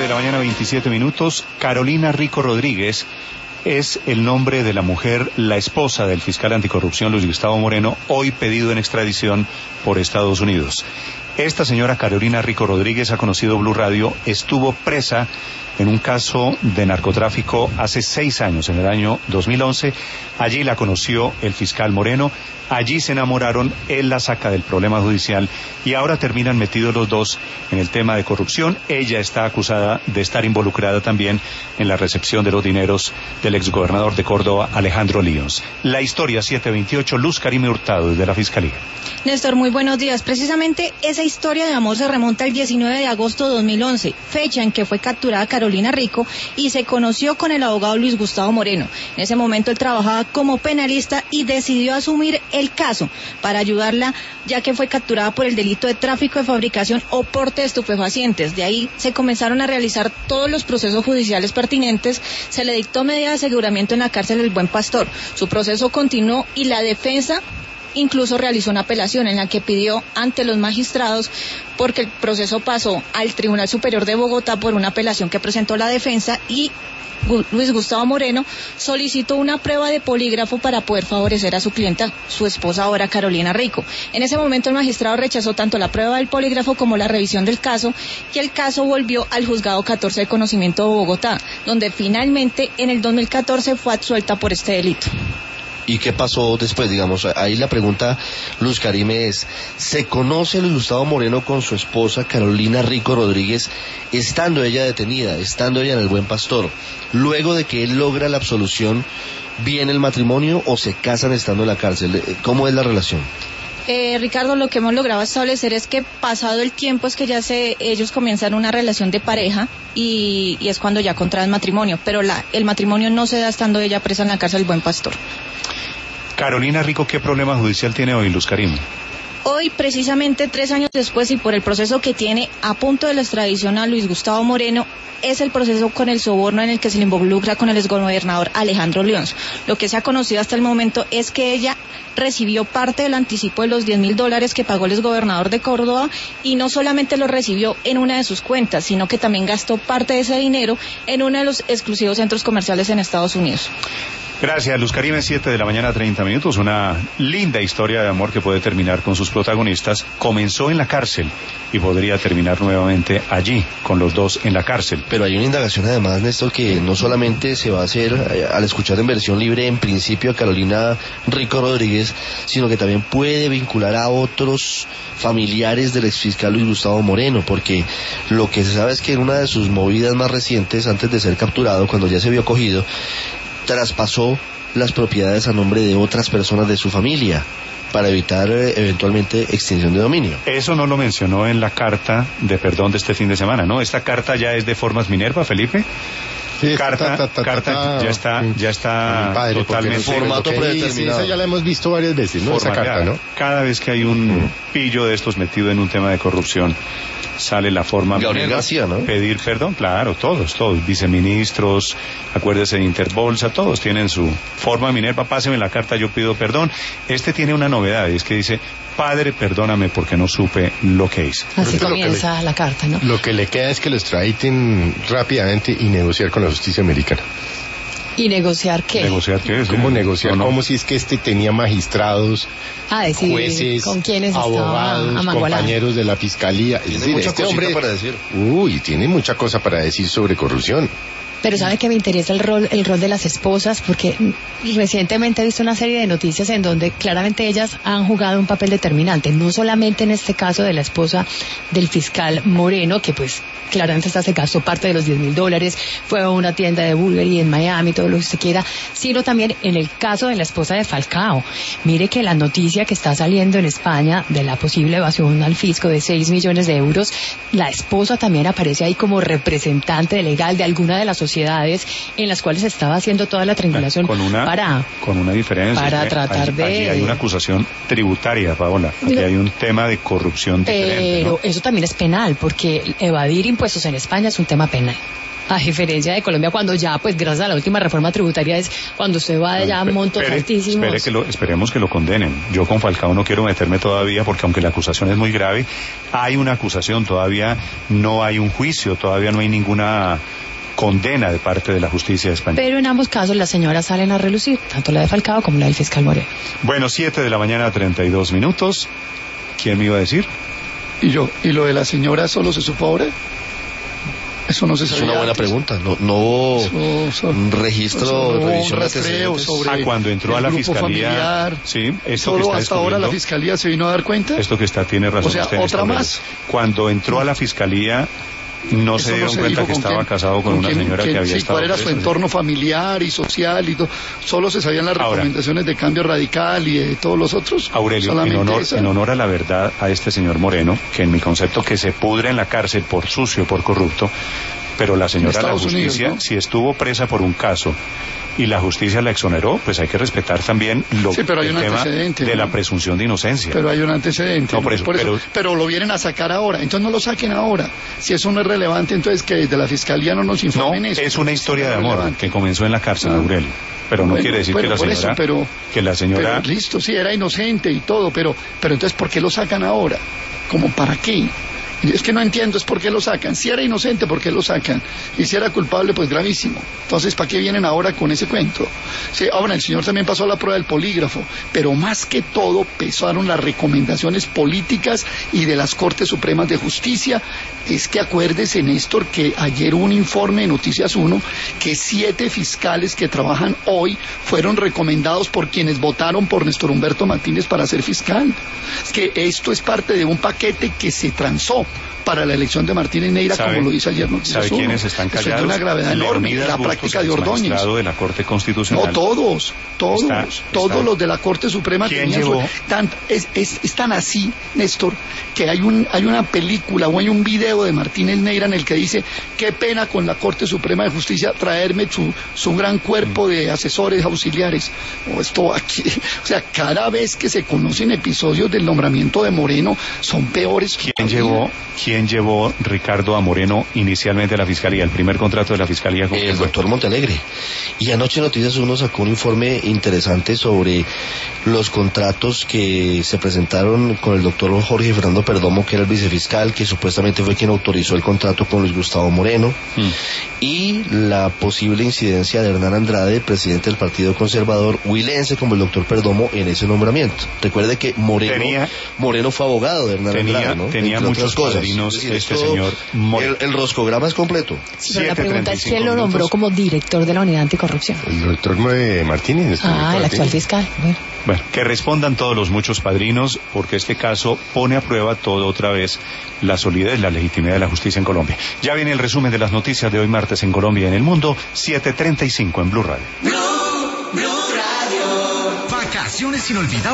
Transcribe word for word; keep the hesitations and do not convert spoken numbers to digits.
la mañana, veintisiete minutos. Carolina Rico Rodríguez es el nombre de la mujer, la esposa del fiscal anticorrupción Luis Gustavo Moreno, hoy pedido en extradición por Estados Unidos. Esta señora Carolina Rico Rodríguez, ha conocido Blue Radio, estuvo presa en un caso de narcotráfico hace seis años, en el año dos mil once. Allí la conoció el fiscal Moreno, allí se enamoraron, él la saca del problema judicial y ahora terminan metidos los dos en el tema de corrupción. Ella está acusada de estar involucrada también en la recepción de los dineros del exgobernador de Córdoba, Alejandro Líons. La historia siete veintiocho, Luz Karime Hurtado, desde la Fiscalía. Néstor, muy buenos días. Precisamente esa historia de amor se remonta al diecinueve de agosto de dos mil once, fecha en que fue capturada Carolina Rico y se conoció con el abogado Luis Gustavo Moreno. En ese momento él trabajaba como penalista y decidió asumir el caso para ayudarla, ya que fue capturada por el delito de tráfico de fabricación o porte de estupefacientes. De ahí se comenzaron a realizar todos los procesos judiciales pertinentes, se le dictó medida de aseguramiento en la cárcel del Buen Pastor. Su proceso continuó y la defensa incluso realizó una apelación en la que pidió ante los magistrados, porque el proceso pasó al Tribunal Superior de Bogotá por una apelación que presentó la defensa, y Luis Gustavo Moreno solicitó una prueba de polígrafo para poder favorecer a su clienta, su esposa ahora Carolina Rico. En ese momento el magistrado rechazó tanto la prueba del polígrafo como la revisión del caso, y el caso volvió al juzgado catorce de conocimiento de Bogotá, donde finalmente en el dos mil catorce fue absuelta por este delito. ¿Y qué pasó después? Digamos, ahí la pregunta, Luz Karime, es: ¿se conoce Luis Gustavo Moreno con su esposa Carolina Rico Rodríguez estando ella detenida, estando ella en el Buen Pastor? Luego de que él logra la absolución, ¿viene el matrimonio o se casan estando en la cárcel? ¿Cómo es la relación? Eh, Ricardo, lo que hemos logrado establecer es que pasado el tiempo es que ya se, ellos comienzan una relación de pareja y, y es cuando ya contraen matrimonio, pero la, el matrimonio no se da estando ella presa en la cárcel del Buen Pastor. Carolina Rico, ¿qué problema judicial tiene hoy, Luz Karime? Hoy, precisamente tres años después y por el proceso que tiene a punto de la extradición a Luis Gustavo Moreno, es el proceso con el soborno en el que se le involucra con el exgobernador Alejandro Líons. Lo que se ha conocido hasta el momento es que ella recibió parte del anticipo de los diez mil dólares que pagó el exgobernador de Córdoba, y no solamente lo recibió en una de sus cuentas, sino que también gastó parte de ese dinero en uno de los exclusivos centros comerciales en Estados Unidos. Gracias, Luz Karime. Siete de la mañana, treinta minutos. Una linda historia de amor que puede terminar con sus protagonistas. Comenzó en la cárcel y podría terminar nuevamente allí, con los dos en la cárcel. Pero hay una indagación además, Néstor, que no solamente se va a hacer eh, al escuchar en versión libre en principio a Carolina Rico Rodríguez, sino que también puede vincular a otros familiares del exfiscal Luis Gustavo Moreno, porque lo que se sabe es que en una de sus movidas más recientes, antes de ser capturado, cuando ya se vio cogido, traspasó las propiedades a nombre de otras personas de su familia para evitar eh, eventualmente extinción de dominio. Eso no lo mencionó en la carta de perdón de este fin de semana, ¿no? Esta carta ya es de Formas Minerva, Felipe. Sí, carta, ta, ta, ta, carta ta, ta, ya está, ya está padre, totalmente formato predeterminado. Sí, esa ya la hemos visto varias veces, ¿no? Esa carta, ¿no? Cada vez que hay un mm. pillo de estos metido en un tema de corrupción, sale la forma Gabriel García, ¿no? Pedir perdón, claro, todos, todos, viceministros, acuérdese de Interbolsa, todos tienen su forma Minerva, páseme la carta, yo pido perdón. Este tiene una novedad, y es que dice: padre, perdóname porque no supe lo que hice. Así comienza le, la carta, ¿no? Lo que le queda es que lo extraditen rápidamente y negociar con la justicia americana. ¿Y negociar qué? ¿Negociar qué? ¿Cómo sí. negociar? No, no. Como si es que este tenía magistrados, Ah, decir, jueces, con quiénes abogados, estaba compañeros de la fiscalía. Es Tiene decir, mucha este cosita hombre, para decir. Uy, tiene mucha cosa para decir sobre corrupción. Pero sabe que me interesa el rol, el rol de las esposas, porque recientemente he visto una serie de noticias en donde claramente ellas han jugado un papel determinante, no solamente en este caso de la esposa del fiscal Moreno, que pues claramente esta se gastó parte de los diez mil dólares, fue a una tienda de Bulgari en Miami, todo lo que usted quiera, sino también en el caso de la esposa de Falcao. Mire que la noticia que está saliendo en España de la posible evasión al fisco de seis millones de euros, la esposa también aparece ahí como representante legal de alguna de las sociedades en las cuales estaba haciendo toda la triangulación con una, para con una diferencia, para ¿eh? tratar allí, de allí hay una acusación tributaria, Paola, aquí no, hay un tema de corrupción diferente, pero ¿no? eso también es penal, porque evadir impuestos en España es un tema penal. A diferencia de Colombia, cuando ya, pues gracias a la última reforma tributaria, es cuando usted va de ya a montos Espere, altísimos. espere que lo, esperemos que lo condenen. Yo con Falcao no quiero meterme todavía, porque aunque la acusación es muy grave, hay una acusación, todavía no hay un juicio, todavía no hay ninguna condena de parte de la justicia española. Pero en ambos casos las señoras salen a relucir, tanto la de Falcao como la del fiscal Moreno. Bueno, siete de la mañana, treinta y dos minutos. ¿Quién me iba a decir? Y yo, ¿y lo de la señora solo se supo ahora? Eso no se sabía. Es una buena antes. pregunta. No, no hubo Eso- eso- un registro, eso no hubo revisión un de rastreo antecedentes. sobre Ah, cuando entró a el la grupo fiscalía. familiar. Sí, esto que Solo está hasta ahora la descubriendo- fiscalía se vino a dar cuenta. Esto que está, tiene razón O sea, usted en otra esta más. breve. Cuando entró a la fiscalía, no Eso se dieron se cuenta dijo que con estaba quién- casado con una quién- señora quién- que había sí, estado cuál era su presa. entorno familiar y social y todo. Solo se sabían las Ahora. recomendaciones de cambio radical y de todos los otros. Aurelio, en Solamente honor, esa. en honor a la verdad a este señor Moreno, que en mi concepto que se pudre en la cárcel por sucio, por corrupto, pero la señora de la Estados Unidos, justicia, ¿no? si estuvo presa por un caso y la justicia la exoneró, pues hay que respetar también lo, Sí, pero hay el un tema antecedente, de ¿no? la presunción de inocencia. Pero hay un antecedente. No, por eso, pero... pero- lo vienen a sacar ahora. Entonces no lo saquen ahora. Si eso no es relevante, entonces que desde la fiscalía no nos no, informen eso. es una historia de Eso no es amor relevante. que comenzó en la cárcel, Ah. Aurelio. Pero no Bueno, quiere decir bueno, que la por eso, señora, pero- que la señora, Pero listo, sí, era inocente y todo, pero, pero entonces, ¿por qué lo sacan ahora? ¿Como para qué? Es que no entiendo, es por qué lo sacan. Si era inocente, ¿por qué lo sacan? Y si era culpable, pues gravísimo. Entonces, ¿para qué vienen ahora con ese cuento? Sí, ahora, el señor también pasó la prueba del polígrafo, pero más que todo pesaron las recomendaciones políticas y de las Cortes Supremas de Justicia. Es que acuérdese, Néstor, que ayer hubo un informe de Noticias uno que siete fiscales que trabajan hoy fueron recomendados por quienes votaron por Néstor Humberto Martínez para ser fiscal. Es que esto es parte de un paquete que se transó para la elección de Martínez Neira, ¿sabe, como lo dice ayer Noticias ¿sabe uno. quiénes están Eso es callados? de una gravedad enorme, Leonidas la Bustos, práctica de Ordóñez. exmagistrado de la Corte Constitucional. No, todos, todos, Está- todos está- los de la Corte Suprema ¿Quién tenían llevó? su- tan- es, es, es tan así, Néstor, que hay un hay una película o hay un video de Martínez Neira en el que dice, qué pena con la Corte Suprema de Justicia traerme su, su gran cuerpo de asesores auxiliares. O esto aquí, o sea, cada vez que se conocen episodios del nombramiento de Moreno, son peores. ¿Quién todavía. llevó, quién llevó Ricardo a Moreno inicialmente a la fiscalía? El primer contrato de la fiscalía. ¿con quién El fue? doctor Montalegre. Y anoche Noticias uno sacó un informe interesante sobre los contratos que se presentaron con el doctor Jorge Fernando Perdomo, que era el vicefiscal, que supuestamente fue quien autorizó el contrato con Luis Gustavo Moreno, Mm. y la posible incidencia de Hernán Andrade, presidente del Partido Conservador huilense, como el doctor Perdomo, en ese nombramiento. Recuerde que Moreno, Tenía- Moreno fue abogado de Hernán tenía- Andrade, ¿no? tenía Entre muchos otras cosas. padrinos Es decir, este esto- señor Moreno. El, el roscograma es completo. Sí, pero la siete pregunta treinta y es cinco quién lo nombró minutos. como director de la unidad anticorrupción. El doctor Moe Martínez. Ah, el actual fiscal. Bueno. Bueno, que respondan todos los muchos padrinos, porque este caso pone a prueba todo otra vez la solidez, la legitimidad de la justicia en Colombia. Ya viene el resumen de las noticias de hoy martes en Colombia y en el mundo, siete treinta y cinco en Blue Radio. Blue, Blue Radio. Vacaciones inolvidables.